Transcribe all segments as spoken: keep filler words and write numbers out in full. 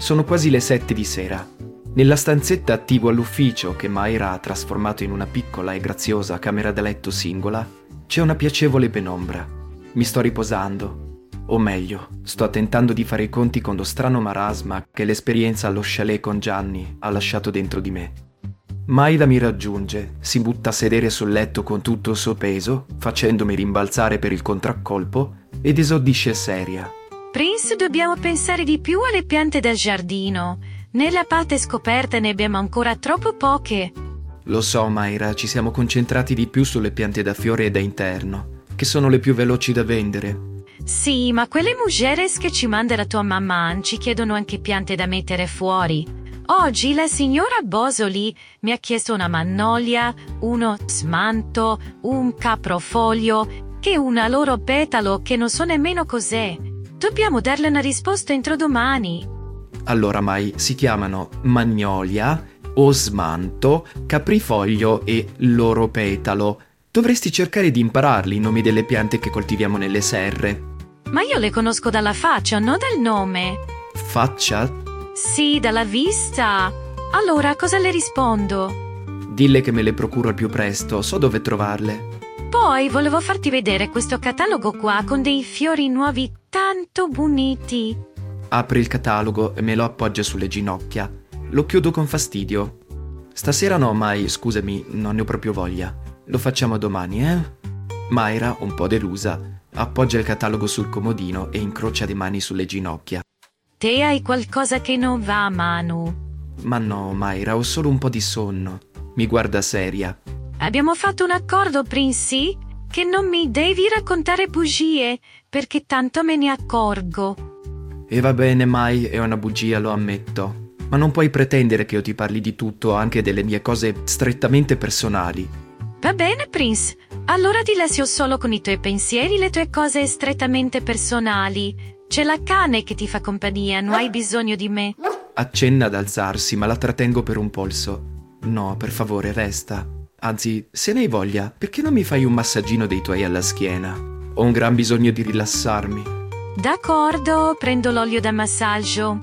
Sono quasi le sette di sera. Nella stanzetta attigua all'ufficio, che Mayra ha trasformato in una piccola e graziosa camera da letto singola, c'è una piacevole penombra. Mi sto riposando. O meglio, sto tentando di fare i conti con lo strano marasma che l'esperienza allo chalet con Gianni ha lasciato dentro di me. Mayra mi raggiunge, si butta a sedere sul letto con tutto il suo peso, facendomi rimbalzare per il contraccolpo, ed esordisce seria. Prince, dobbiamo pensare di più alle piante del giardino. Nella parte scoperta ne abbiamo ancora troppo poche. Lo so, Mayra, ci siamo concentrati di più sulle piante da fiore e da interno, che sono le più veloci da vendere. Sì, ma quelle mujeres che ci manda la tua mamma ci chiedono anche piante da mettere fuori. Oggi la signora Bosoli mi ha chiesto una magnolia, uno smanto, un caprofoglio, che una loro petalo che non so nemmeno cos'è. Dobbiamo darle una risposta entro domani. Allora, Mai, si chiamano magnolia, osmanto, caprifoglio e loro petalo. Dovresti cercare di impararli i nomi delle piante che coltiviamo nelle serre. Ma io le conosco dalla faccia, non dal nome. Faccia? Sì, dalla vista. Allora, cosa le rispondo? Dille che me le procuro al più presto, so dove trovarle. Poi volevo farti vedere questo catalogo qua con dei fiori nuovi tanto boniti. Apre il catalogo e me lo appoggia sulle ginocchia. Lo chiudo con fastidio. Stasera no, Mai, scusami, non ne ho proprio voglia. Lo facciamo domani, eh? Mayra, un po' delusa, appoggia il catalogo sul comodino e incrocia le mani sulle ginocchia. Te hai qualcosa che non va, Manu. Ma no, Mayra, ho solo un po' di sonno. Mi guarda seria. Abbiamo fatto un accordo, Princy? Che non mi devi raccontare bugie, perché tanto me ne accorgo. E va bene, Mai, è una bugia, lo ammetto. Ma non puoi pretendere che io ti parli di tutto, anche delle mie cose strettamente personali. Va bene, Prince. Allora ti lascio solo con i tuoi pensieri, le tue cose strettamente personali. C'è la cane che ti fa compagnia, non hai bisogno di me. Accenna ad alzarsi, ma la trattengo per un polso. No, per favore, resta. Anzi, se ne hai voglia, perché non mi fai un massaggino dei tuoi alla schiena? Ho un gran bisogno di rilassarmi. D'accordo, prendo l'olio da massaggio.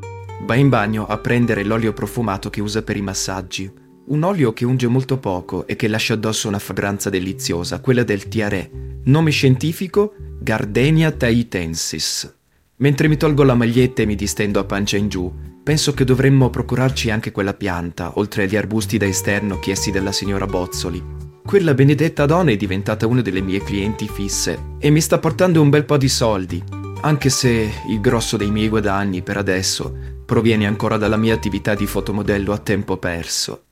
Va in bagno a prendere l'olio profumato che usa per i massaggi. Un olio che unge molto poco e che lascia addosso una fragranza deliziosa, quella del tiarè. Nome scientifico: Gardenia tahitensis. Mentre mi tolgo la maglietta e mi distendo a pancia in giù, penso che dovremmo procurarci anche quella pianta, oltre agli arbusti da esterno chiesti dalla signora Bozzoli. Quella benedetta donna è diventata una delle mie clienti fisse e mi sta portando un bel po' di soldi, anche se il grosso dei miei guadagni per adesso proviene ancora dalla mia attività di fotomodello a tempo perso.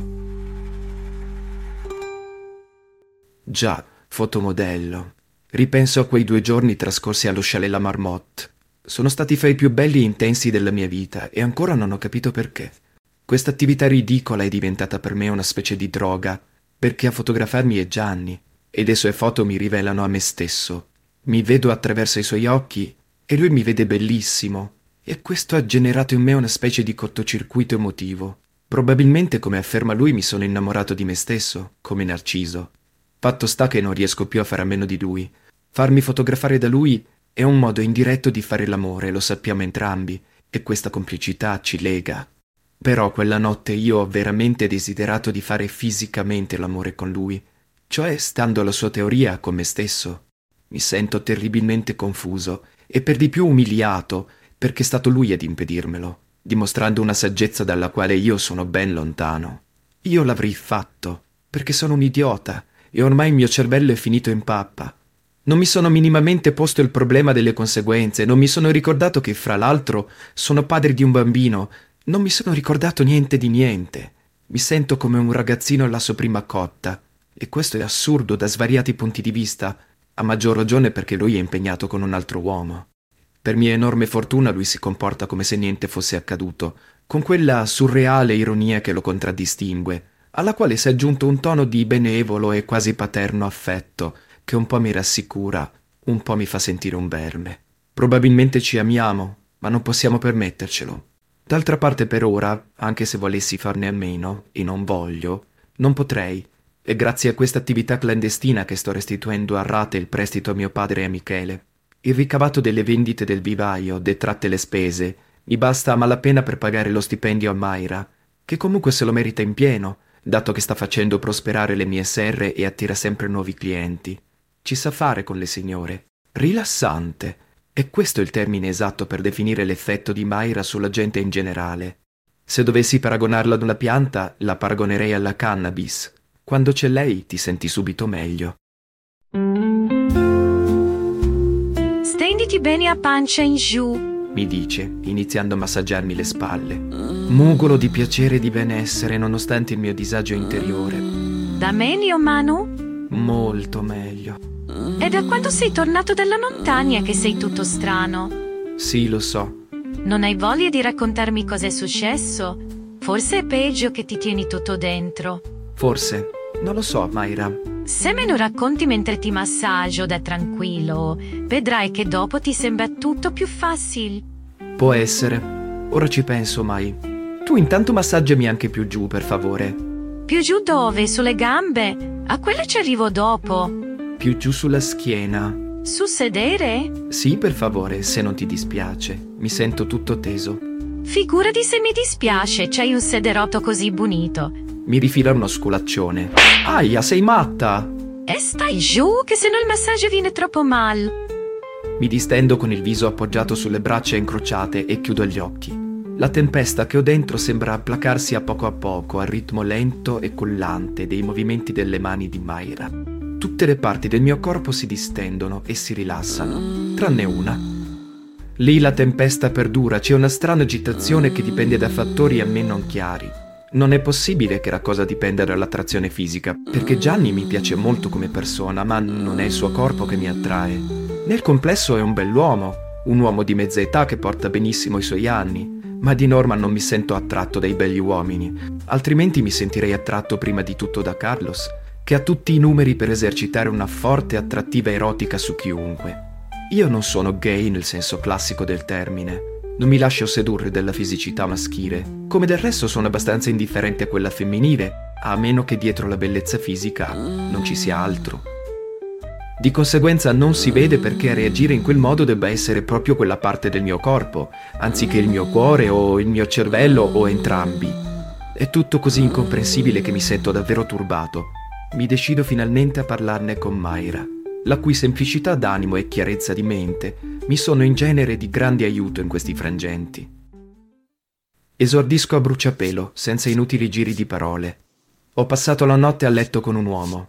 Già, fotomodello. Ripenso a quei due giorni trascorsi allo chalet La Marmotte. Sono stati fra i più belli e intensi della mia vita e ancora non ho capito perché. Questa attività ridicola è diventata per me una specie di droga, perché a fotografarmi è Gianni e le sue foto mi rivelano a me stesso. Mi vedo attraverso i suoi occhi e lui mi vede bellissimo, e questo ha generato in me una specie di cortocircuito emotivo. Probabilmente, come afferma lui, mi sono innamorato di me stesso, come Narciso. Fatto sta che non riesco più a fare a meno di lui. Farmi fotografare da lui è un modo indiretto di fare l'amore, lo sappiamo entrambi, e questa complicità ci lega. Però quella notte io ho veramente desiderato di fare fisicamente l'amore con lui, cioè stando alla sua teoria con me stesso. Mi sento terribilmente confuso e per di più umiliato, perché è stato lui ad impedirmelo, dimostrando una saggezza dalla quale io sono ben lontano. Io l'avrei fatto, perché sono un idiota e ormai il mio cervello è finito in pappa. Non mi sono minimamente posto il problema delle conseguenze, non mi sono ricordato che, fra l'altro, sono padre di un bambino, non mi sono ricordato niente di niente. Mi sento come un ragazzino alla sua prima cotta, e questo è assurdo da svariati punti di vista, a maggior ragione perché lui è impegnato con un altro uomo. Per mia enorme fortuna lui si comporta come se niente fosse accaduto, con quella surreale ironia che lo contraddistingue, alla quale si è aggiunto un tono di benevolo e quasi paterno affetto, che un po' mi rassicura, un po' mi fa sentire un verme. Probabilmente ci amiamo, ma non possiamo permettercelo. D'altra parte per ora, anche se volessi farne a meno, e non voglio, non potrei. È grazie a questa attività clandestina che sto restituendo a rate il prestito a mio padre e a Michele. Il ricavato delle vendite del vivaio, detratte le spese, Mi basta a malapena per pagare lo stipendio a Mayra, che comunque se lo merita in pieno, dato che sta facendo prosperare le mie serre e attira sempre nuovi clienti. Ci sa fare con le signore. Rilassante. E questo è il termine esatto per definire l'effetto di Mayra sulla gente in generale. Se dovessi paragonarla ad una pianta, la paragonerei alla cannabis. Quando c'è lei ti senti subito meglio. Stenditi bene a pancia in giù, mi dice, iniziando a massaggiarmi le spalle. Mugolo di piacere e di benessere nonostante il mio disagio interiore. Da meglio, Manu? Molto meglio. È da quando sei tornato dalla montagna che sei tutto strano. Sì, lo so. Non hai voglia di raccontarmi cos'è successo? Forse è peggio che ti tieni tutto dentro. Forse. Non lo so, Mayra. Se me lo racconti mentre ti massaggio da tranquillo, vedrai che dopo ti sembra tutto più facile. Può essere. Ora ci penso, Mai. Tu intanto massaggiami anche più giù, per favore. Più giù dove? Sulle gambe? A quelle ci arrivo dopo. Più giù sulla schiena. Sul sedere? Sì, per favore, se non ti dispiace. Mi sento tutto teso. Figurati se mi dispiace, c'hai un sederotto così bonito. Mi rifila uno sculaccione. Aia, sei matta! E stai giù, che se no il massaggio viene troppo mal. Mi distendo con il viso appoggiato sulle braccia incrociate e chiudo gli occhi. La tempesta che ho dentro sembra placarsi a poco a poco, al ritmo lento e collante dei movimenti delle mani di Mayra. Tutte le parti del mio corpo si distendono e si rilassano, tranne una. Lì la tempesta perdura, c'è una strana agitazione che dipende da fattori a me non chiari. Non è possibile che la cosa dipenda dall'attrazione fisica, perché Gianni mi piace molto come persona, ma non è il suo corpo che mi attrae. Nel complesso è un bell'uomo, un uomo di mezza età che porta benissimo i suoi anni, ma di norma non mi sento attratto dai begli uomini, altrimenti mi sentirei attratto prima di tutto da Carlos, che ha tutti i numeri per esercitare una forte attrattiva erotica su chiunque. Io non sono gay nel senso classico del termine. Non mi lascio sedurre dalla fisicità maschile, come del resto sono abbastanza indifferente a quella femminile, a meno che dietro la bellezza fisica non ci sia altro. Di conseguenza non si vede perché a reagire in quel modo debba essere proprio quella parte del mio corpo, anziché il mio cuore o il mio cervello o entrambi. È tutto così incomprensibile che mi sento davvero turbato. Mi decido finalmente a parlarne con Mayra, la cui semplicità d'animo e chiarezza di mente mi sono in genere di grande aiuto in questi frangenti. Esordisco a bruciapelo, senza inutili giri di parole. Ho passato la notte a letto con un uomo.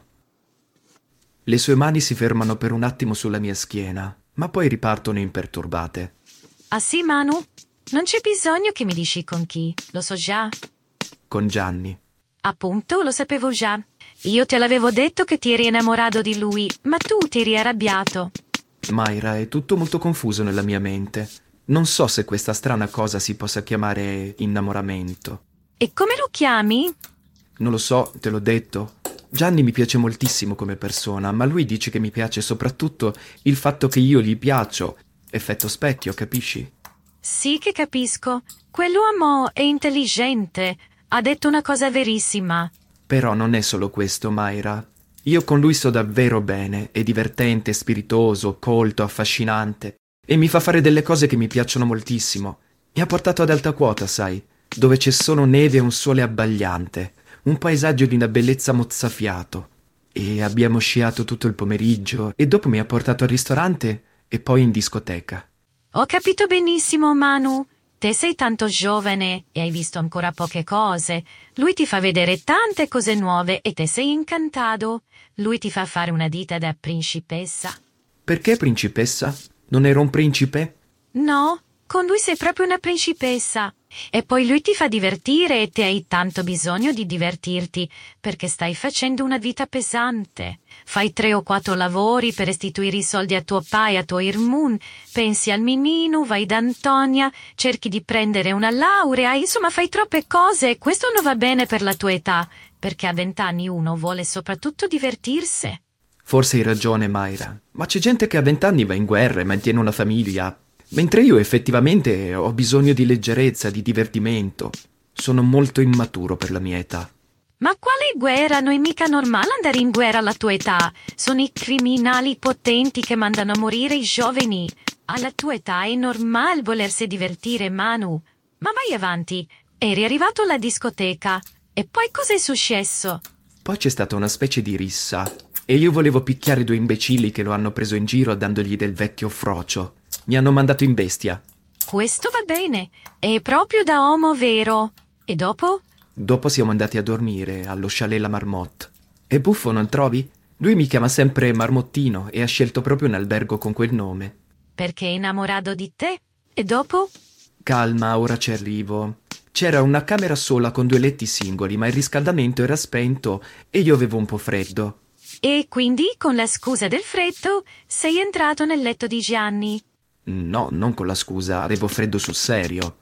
Le sue mani si fermano per un attimo sulla mia schiena, ma poi ripartono imperturbate. Ah sì, Manu? Non c'è bisogno che mi dici con chi, lo so già. Con Gianni. Appunto, lo sapevo già. Io te l'avevo detto che ti eri innamorato di lui, ma tu ti eri arrabbiato. Mayra, è tutto molto confuso nella mia mente. Non so se questa strana cosa si possa chiamare innamoramento. E come lo chiami? Non lo so, te l'ho detto. Gianni mi piace moltissimo come persona, ma lui dice che mi piace soprattutto il fatto che io gli piaccio. Effetto specchio, capisci? Sì che capisco. Quell'uomo è intelligente. Ha detto una cosa verissima. Però non è solo questo, Mayra. Io con lui sto davvero bene, è divertente, spiritoso, colto, affascinante e mi fa fare delle cose che mi piacciono moltissimo. Mi ha portato ad alta quota, sai, dove c'è solo neve e un sole abbagliante, un paesaggio di una bellezza mozzafiato. E abbiamo sciato tutto il pomeriggio e dopo mi ha portato al ristorante e poi in discoteca. Ho capito benissimo, Manu. Te sei tanto giovane e hai visto ancora poche cose. Lui ti fa vedere tante cose nuove e te sei incantato. Lui ti fa fare una vita da principessa. Perché principessa? Non ero un principe? No, con lui sei proprio una principessa. E poi lui ti fa divertire e te hai tanto bisogno di divertirti perché stai facendo una vita pesante. Fai tre o quattro lavori per restituire i soldi a tuo papà e a tuo Irmun, pensi al Mimino, vai da Antonia, cerchi di prendere una laurea, insomma fai troppe cose e questo non va bene per la tua età, perché a vent'anni uno vuole soprattutto divertirsi. Forse hai ragione, Mayra, ma c'è gente che a vent'anni va in guerra e mantiene una famiglia, mentre io effettivamente ho bisogno di leggerezza, di divertimento. Sono molto immaturo per la mia età. Ma quale guerra? Non è mica normale andare in guerra alla tua età. Sono i criminali potenti che mandano a morire i giovani. Alla tua età è normale volersi divertire, Manu. Ma vai avanti. Eri arrivato alla discoteca. E poi cos'è successo? Poi c'è stata una specie di rissa. E io volevo picchiare due imbecilli che lo hanno preso in giro dandogli del vecchio frocio. Mi hanno mandato in bestia. Questo va bene. È proprio da uomo vero. E dopo? Dopo siamo andati a dormire allo chalet La Marmotte. È buffo, non trovi? Lui mi chiama sempre Marmottino e ha scelto proprio un albergo con quel nome. Perché è innamorato di te? E dopo? Calma, ora ci arrivo. C'era una camera sola con due letti singoli, ma il riscaldamento era spento e io avevo un po' freddo. E quindi, con la scusa del freddo, sei entrato nel letto di Gianni? No, non con la scusa, avevo freddo sul serio.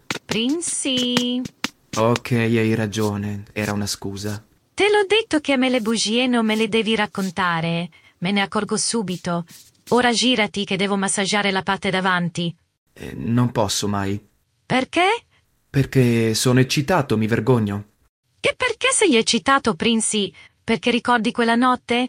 Prinzi. Ok, hai ragione, era una scusa. Te l'ho detto che a me le bugie non me le devi raccontare. Me ne accorgo subito. Ora girati che devo massaggiare la parte davanti. Eh, non posso mai. Perché? Perché sono eccitato, mi vergogno. E perché sei eccitato, Prinzi? Perché ricordi quella notte?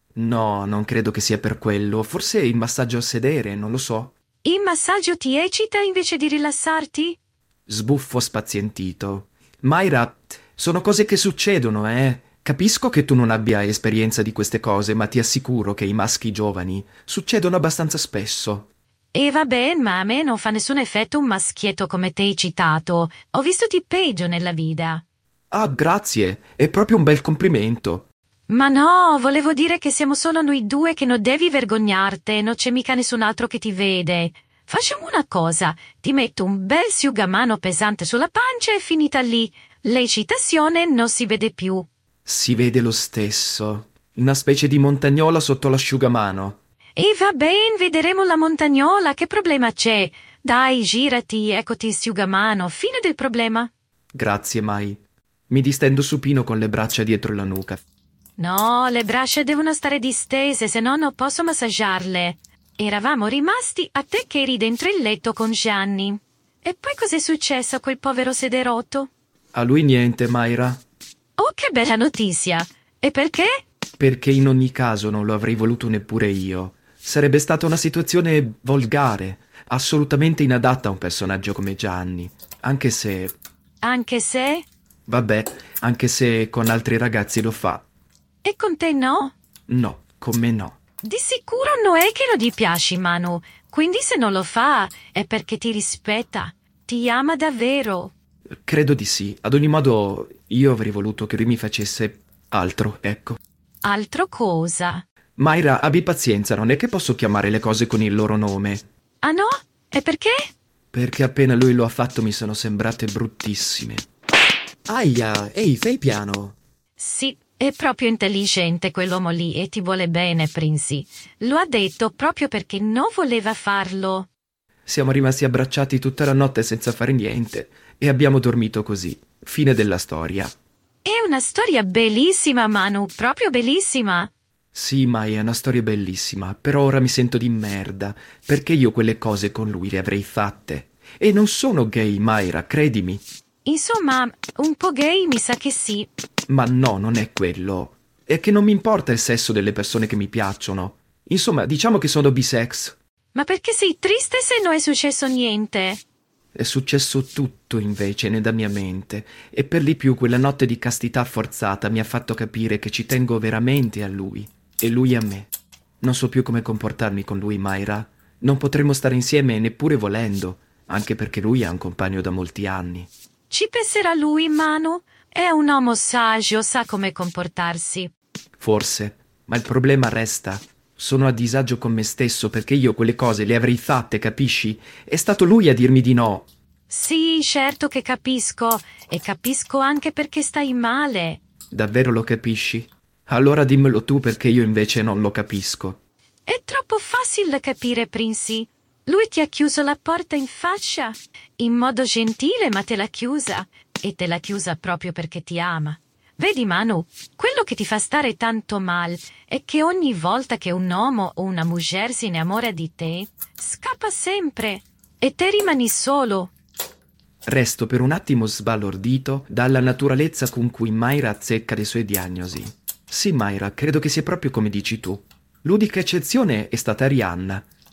No, non credo che sia per quello. Forse il massaggio a sedere, non lo so. Il massaggio ti eccita invece di rilassarti? Sbuffo spazientito. Mayra, sono cose che succedono, eh. Capisco che tu non abbia esperienza di queste cose, ma ti assicuro che i maschi giovani succedono abbastanza spesso. E vabbè, ma a me non fa nessun effetto un maschietto come te eccitato. Ho visto di peggio nella vita. Ah, grazie. È proprio un bel complimento. Ma no, volevo dire che siamo solo noi due, che non devi vergognarti, non c'è mica nessun altro che ti vede. Facciamo una cosa, ti metto un bel asciugamano pesante sulla pancia e finita lì. L'eccitazione non si vede più. Si vede lo stesso. Una specie di montagnola sotto l'asciugamano. E va bene, vedremo la montagnola, che problema c'è? Dai, girati, eccoti il asciugamano, fine del problema. Grazie, Mai. Mi distendo supino con le braccia dietro la nuca. No, le braccia devono stare distese, se no non posso massaggiarle. Eravamo rimasti a te che eri dentro il letto con Gianni. E poi cos'è successo a quel povero sederotto? A lui niente, Mayra. Oh, che bella notizia! E perché? Perché in ogni caso non lo avrei voluto neppure io. Sarebbe stata una situazione volgare, assolutamente inadatta a un personaggio come Gianni. Anche se... Anche se? Vabbè, anche se con altri ragazzi lo fa. E con te no? No, con me no. Di sicuro non è che non gli piaci, Manu. Quindi se non lo fa è perché ti rispetta. Ti ama davvero. Credo di sì. Ad ogni modo, io avrei voluto che lui mi facesse altro, ecco. Altro cosa? Mayra, abbi pazienza, non è che posso chiamare le cose con il loro nome. Ah no? E perché? Perché appena lui lo ha fatto mi sono sembrate bruttissime. Aia, ehi, fai piano. Sì, è proprio intelligente quell'uomo lì e ti vuole bene, Prinzi. Lo ha detto proprio perché non voleva farlo. Siamo rimasti abbracciati tutta la notte senza fare niente e abbiamo dormito così. Fine della storia. È una storia bellissima, Manu, proprio bellissima. Sì, Mai, è una storia bellissima, però ora mi sento di merda, perché io quelle cose con lui le avrei fatte. E non sono gay, Mayra, credimi. Insomma, un po' gay mi sa che sì. Ma no, non è quello. È che non mi importa il sesso delle persone che mi piacciono. Insomma, diciamo che sono bisex. Ma perché sei triste se non è successo niente? È successo tutto invece nella mia mente e per di più quella notte di castità forzata mi ha fatto capire che ci tengo veramente a lui e lui a me. Non so più come comportarmi con lui, Mayra. Non potremo stare insieme neppure volendo, anche perché lui ha un compagno da molti anni. Ci penserà lui, Manu? È un uomo saggio, sa come comportarsi. Forse, ma il problema resta. Sono a disagio con me stesso perché io quelle cose le avrei fatte, capisci? È stato lui a dirmi di no. Sì, certo che capisco. E capisco anche perché stai male. Davvero lo capisci? Allora dimmelo tu perché io invece non lo capisco. È troppo facile da capire, Prinzi. Lui ti ha chiuso la porta in faccia. In modo gentile, ma te l'ha chiusa. E te l'ha chiusa proprio perché ti ama. Vedi, Manu, quello che ti fa stare tanto male è che ogni volta che un uomo o una mujer si innamora di te, scappa sempre e te rimani solo. Resto per un attimo sbalordito dalla naturalezza con cui Mayra azzecca le sue diagnosi. Sì, Mayra, credo che sia proprio come dici tu. L'unica eccezione è stata Rihanna.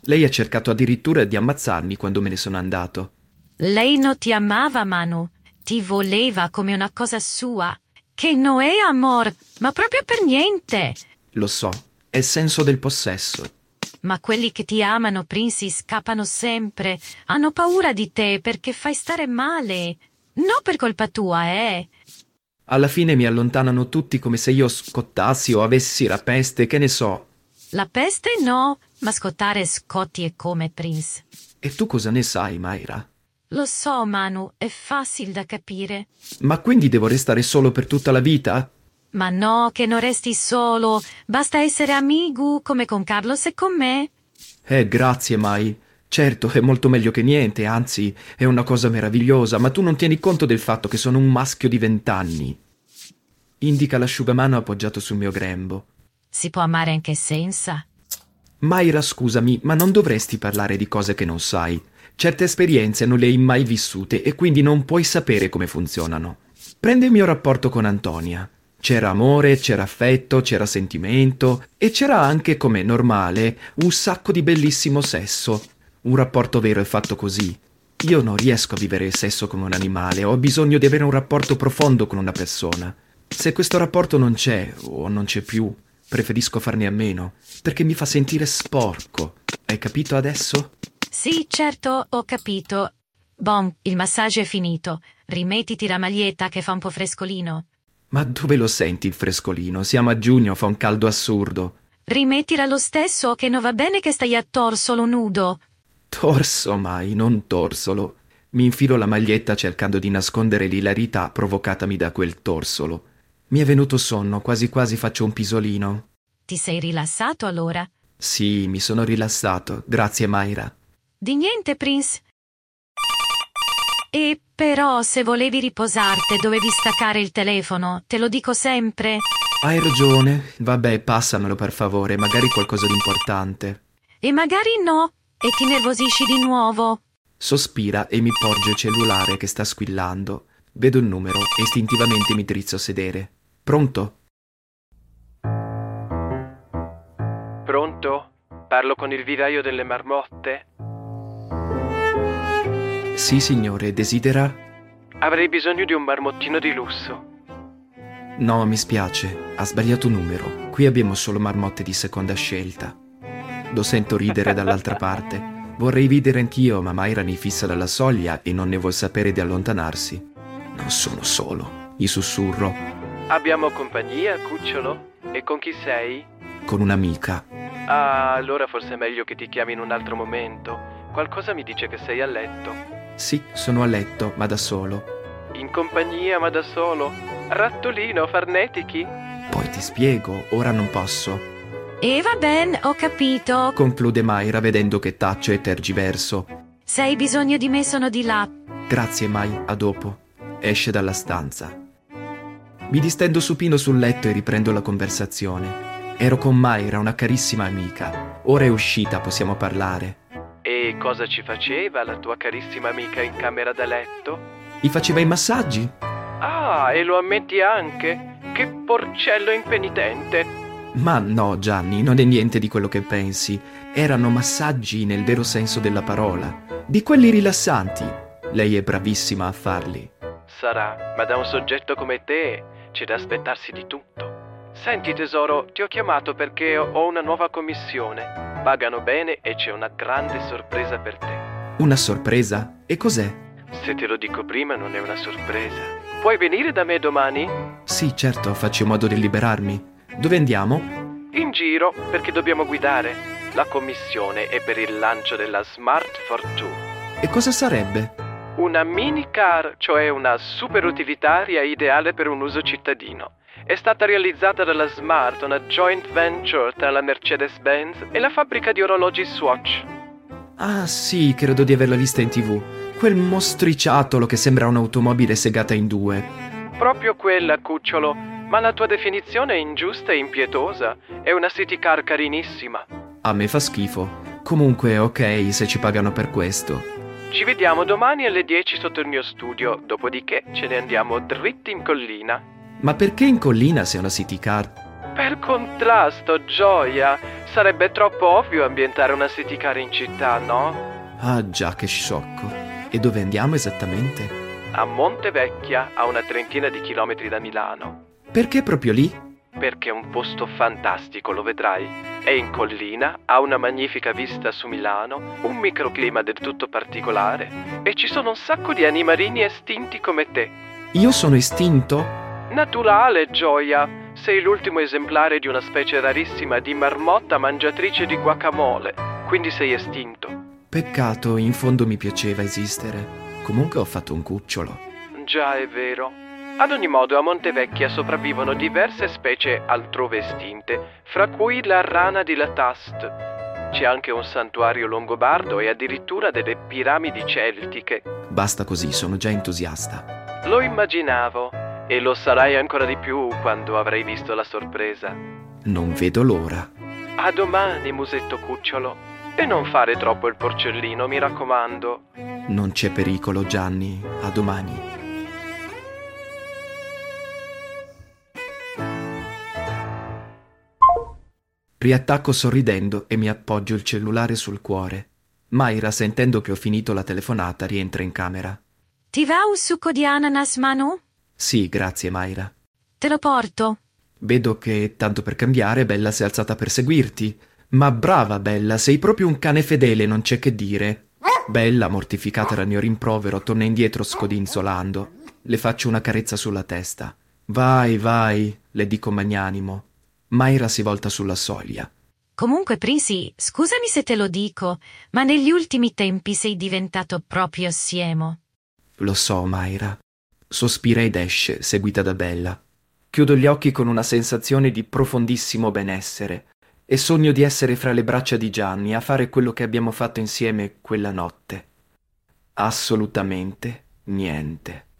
Lei ha cercato addirittura di ammazzarmi quando me ne sono andato. Lei non ti amava, Manu. Ti voleva come una cosa sua. Che non è amor, ma proprio per niente. Lo so, è il senso del possesso. Ma quelli che ti amano, Prince, scappano sempre. Hanno paura di te perché fai stare male. Non per colpa tua, eh. Alla fine mi allontanano tutti come se io scottassi o avessi la peste, che ne so. La peste no, ma scottare scotti è come, Prince. E tu cosa ne sai, Mayra? Lo so, Manu, è facile da capire. Ma quindi devo restare solo per tutta la vita? Ma no, che non resti solo. Basta essere amico, come con Carlos e con me. Eh, grazie, Mai. Certo, è molto meglio che niente, anzi, è una cosa meravigliosa, ma tu non tieni conto del fatto che sono un maschio di vent'anni. Indica l'asciugamano appoggiato sul mio grembo. Si può amare anche senza. Mayra, scusami, ma non dovresti parlare di cose che non sai. Certe esperienze non le hai mai vissute e quindi non puoi sapere come funzionano. Prendi il mio rapporto con Antonia. C'era amore, c'era affetto, c'era sentimento e c'era anche, come normale, un sacco di bellissimo sesso. Un rapporto vero è fatto così. Io non riesco a vivere il sesso come un animale, ho bisogno di avere un rapporto profondo con una persona. Se questo rapporto non c'è, o non c'è più, preferisco farne a meno, perché mi fa sentire sporco. Hai capito adesso? Sì, certo, ho capito. Bon, il massaggio è finito. Rimettiti la maglietta che fa un po' frescolino. Ma dove lo senti il frescolino? Siamo a giugno, fa un caldo assurdo. Rimettila lo stesso, che non va bene che stai a torsolo nudo. Torso mai, non torsolo. Mi infilo la maglietta cercando di nascondere l'ilarità provocatami da quel torsolo. Mi è venuto sonno, quasi quasi faccio un pisolino. Ti sei rilassato allora? Sì, mi sono rilassato, grazie Mayra. Di niente, Prince. E però se volevi riposarti dovevi staccare il telefono, te lo dico sempre. Hai ragione, vabbè, passamelo per favore, magari qualcosa di importante. E magari no, e ti nervosisci di nuovo. Sospira e mi porge il cellulare che sta squillando. Vedo il numero e istintivamente mi drizzo a sedere. Pronto? Pronto? Parlo con il vivaio delle marmotte? Sì, signore, desidera? Avrei bisogno di un marmottino di lusso. No, mi spiace, ha sbagliato numero. Qui abbiamo solo marmotte di seconda scelta. Lo sento ridere dall'altra parte. Vorrei ridere anch'io, ma Mayra mi fissa dalla soglia e non ne vuol sapere di allontanarsi. Non sono solo, gli sussurro. Abbiamo compagnia, cucciolo? E con chi sei? Con un'amica. Ah, allora forse è meglio che ti chiami in un altro momento. Qualcosa mi dice che sei a letto. Sì, sono a letto, ma da solo. In compagnia, ma da solo? Rattolino, farnetichi? Poi ti spiego, ora non posso. E va bene, ho capito. Conclude Mayra vedendo che taccio e tergiverso. Se hai bisogno di me sono di là. Grazie, Mai, a dopo. Esce dalla stanza. Mi distendo supino sul letto e riprendo la conversazione. Ero con Mayra, una carissima amica. Ora è uscita, possiamo parlare. E cosa ci faceva la tua carissima amica in camera da letto? Gli faceva i massaggi? Ah, e lo ammetti anche? Che porcello impenitente! Ma no, Gianni, non è niente di quello che pensi. Erano massaggi nel vero senso della parola. Di quelli rilassanti. Lei è bravissima a farli. Sarà, ma da un soggetto come te c'è da aspettarsi di tutto. Senti tesoro, ti ho chiamato perché ho una nuova commissione. Pagano bene e c'è una grande sorpresa per te. Una sorpresa? E cos'è? Se te lo dico prima non è una sorpresa. Puoi venire da me domani? Sì, certo, faccio in modo di liberarmi. Dove andiamo? In giro, perché dobbiamo guidare. La commissione è per il lancio della Smart Fortwo. E cosa sarebbe? Una mini car, cioè una super utilitaria ideale per un uso cittadino. È stata realizzata dalla Smart, una joint venture tra la Mercedes-Benz e la fabbrica di orologi Swatch. Ah sì, credo di averla vista in tv. Quel mostriciattolo che sembra un'automobile segata in due. Proprio quella, cucciolo, ma la tua definizione è ingiusta e impietosa. È una city car carinissima. A me fa schifo. Comunque, ok, se ci pagano per questo. Ci vediamo domani alle dieci sotto il mio studio, dopodiché ce ne andiamo dritti in collina. Ma perché in collina se è una city car? Per contrasto, gioia! Sarebbe troppo ovvio ambientare una city car in città, no? Ah già, che sciocco. E dove andiamo esattamente? A Montevecchia, a una trentina di chilometri da Milano. Perché proprio lì? Perché è un posto fantastico, lo vedrai. È in collina, ha una magnifica vista su Milano, un microclima del tutto particolare e ci sono un sacco di animalini estinti come te. Io sono estinto? Naturale, gioia! Sei l'ultimo esemplare di una specie rarissima di marmotta mangiatrice di guacamole, quindi sei estinto. Peccato, in fondo mi piaceva esistere. Comunque ho fatto un cucciolo. Già, è vero. Ad ogni modo, a Montevecchia sopravvivono diverse specie altrove estinte, fra cui la rana di Latast. C'è anche un santuario longobardo e addirittura delle piramidi celtiche. Basta così, sono già entusiasta. Lo immaginavo, e lo sarai ancora di più quando avrai visto la sorpresa. Non vedo l'ora. A domani, musetto cucciolo. E non fare troppo il porcellino, mi raccomando. Non c'è pericolo, Gianni. A domani. Riattacco sorridendo e mi appoggio il cellulare sul cuore. Mayra, sentendo che ho finito la telefonata, rientra in camera. Ti va un succo di ananas, Manu? Sì, grazie, Mayra. Te lo porto. Vedo che, tanto per cambiare, Bella si è alzata per seguirti. Ma brava, Bella, sei proprio un cane fedele, non c'è che dire. Bella, mortificata dal mio rimprovero, torna indietro scodinzolando. Le faccio una carezza sulla testa. Vai, vai, le dico magnanimo. Mayra si volta sulla soglia. Comunque, Prisi, scusami se te lo dico, ma negli ultimi tempi sei diventato proprio siemo. Lo so, Mayra. Sospira ed esce, seguita da Bella. Chiudo gli occhi con una sensazione di profondissimo benessere e sogno di essere fra le braccia di Gianni a fare quello che abbiamo fatto insieme quella notte. Assolutamente niente.